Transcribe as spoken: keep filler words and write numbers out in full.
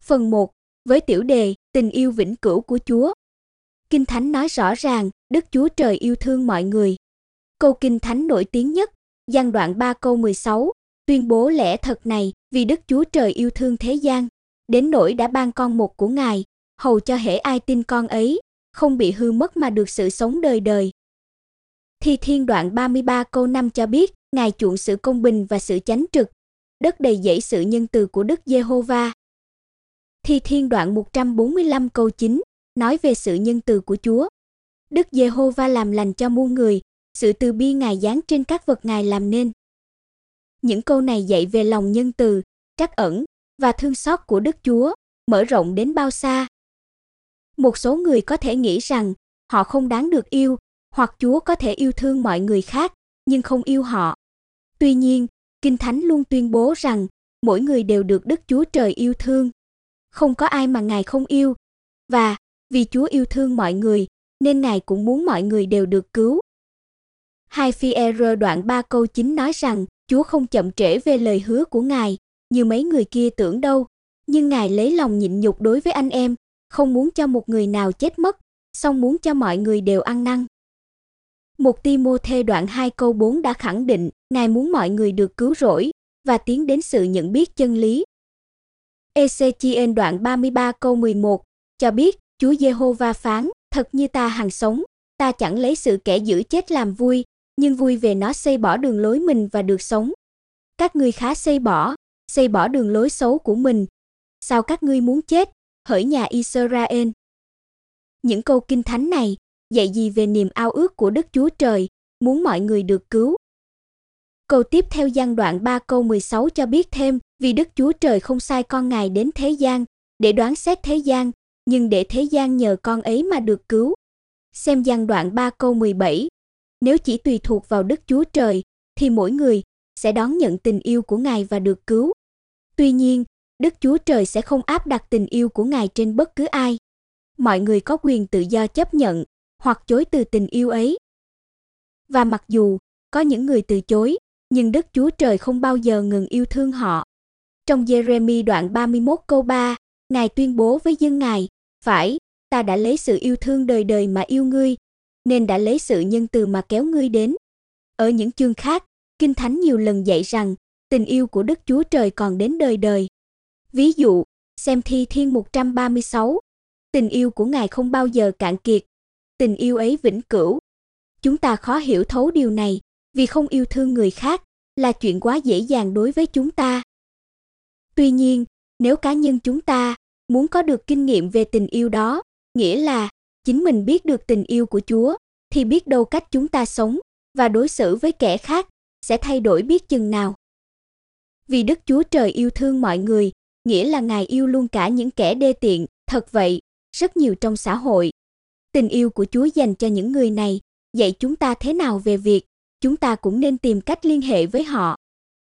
Phần một, với tiểu đề, tình yêu vĩnh cửu của Chúa. Kinh Thánh nói rõ ràng, Đức Chúa Trời yêu thương mọi người. Câu Kinh Thánh nổi tiếng nhất, Giăng đoạn ba câu mười sáu, tuyên bố lẽ thật này, vì Đức Chúa Trời yêu thương thế gian, đến nỗi đã ban con một của Ngài, hầu cho hễ ai tin con ấy, không bị hư mất mà được sự sống đời đời. Thi Thiên đoạn ba mươi ba câu năm cho biết, Ngài chuộng sự công bình và sự chánh trực, đất đầy dẫy sự nhân từ của Đức Giê-hô-va. Thi Thiên đoạn một trăm bốn mươi lăm câu chín, nói về sự nhân từ của Chúa. Đức Giê-hô-va làm lành cho muôn người, sự từ bi Ngài giáng trên các vật Ngài làm nên. Những câu này dạy về lòng nhân từ, trắc ẩn và thương xót của Đức Chúa, mở rộng đến bao xa. Một số người có thể nghĩ rằng họ không đáng được yêu, hoặc Chúa có thể yêu thương mọi người khác, nhưng không yêu họ. Tuy nhiên, Kinh Thánh luôn tuyên bố rằng mỗi người đều được Đức Chúa Trời yêu thương. Không có ai mà Ngài không yêu, và vì Chúa yêu thương mọi người, nên Ngài cũng muốn mọi người đều được cứu. hai Phi-e-rơ đoạn ba câu chín nói rằng Chúa không chậm trễ về lời hứa của Ngài, như mấy người kia tưởng đâu, nhưng Ngài lấy lòng nhịn nhục đối với anh em, không muốn cho một người nào chết mất, song muốn cho mọi người đều ăn năn. Một Ti-mô-thê đoạn hai câu bốn đã khẳng định Ngài muốn mọi người được cứu rỗi và tiến đến sự nhận biết chân lý. Ê-xê-chi-ên đoạn ba mươi ba câu mười một cho biết Chúa Giê-hô-va phán, thật như ta hằng sống, ta chẳng lấy sự kẻ giữ chết làm vui, nhưng vui về nó xây bỏ đường lối mình và được sống. Các ngươi khá xây bỏ, xây bỏ đường lối xấu của mình. Sao các ngươi muốn chết, hỡi nhà Israel? Những câu Kinh Thánh này dạy gì về niềm ao ước của Đức Chúa Trời, muốn mọi người được cứu? Câu tiếp theo Giăng đoạn ba câu mười sáu cho biết thêm, vì Đức Chúa Trời không sai con Ngài đến thế gian, để đoán xét thế gian, nhưng để thế gian nhờ con ấy mà được cứu. Xem Giăng đoạn ba câu mười bảy, nếu chỉ tùy thuộc vào Đức Chúa Trời, thì mỗi người sẽ đón nhận tình yêu của Ngài và được cứu. Tuy nhiên, Đức Chúa Trời sẽ không áp đặt tình yêu của Ngài trên bất cứ ai. Mọi người có quyền tự do chấp nhận hoặc chối từ tình yêu ấy. Và mặc dù có những người từ chối, nhưng Đức Chúa Trời không bao giờ ngừng yêu thương họ. Trong Giê-rê-mi đoạn ba mươi mốt câu ba, Ngài tuyên bố với dân Ngài, phải, ta đã lấy sự yêu thương đời đời mà yêu ngươi, nên đã lấy sự nhân từ mà kéo ngươi đến. Ở những chương khác, Kinh Thánh nhiều lần dạy rằng tình yêu của Đức Chúa Trời còn đến đời đời. Ví dụ, xem Thi Thiên một trăm ba mươi sáu, tình yêu của Ngài không bao giờ cạn kiệt, tình yêu ấy vĩnh cửu. Chúng ta khó hiểu thấu điều này, vì không yêu thương người khác là chuyện quá dễ dàng đối với chúng ta. Tuy nhiên, nếu cá nhân chúng ta muốn có được kinh nghiệm về tình yêu đó, nghĩa là chính mình biết được tình yêu của Chúa, thì biết đâu cách chúng ta sống và đối xử với kẻ khác sẽ thay đổi biết chừng nào. Vì Đức Chúa Trời yêu thương mọi người, nghĩa là Ngài yêu luôn cả những kẻ đê tiện, thật vậy, rất nhiều trong xã hội. Tình yêu của Chúa dành cho những người này, dạy chúng ta thế nào về việc chúng ta cũng nên tìm cách liên hệ với họ.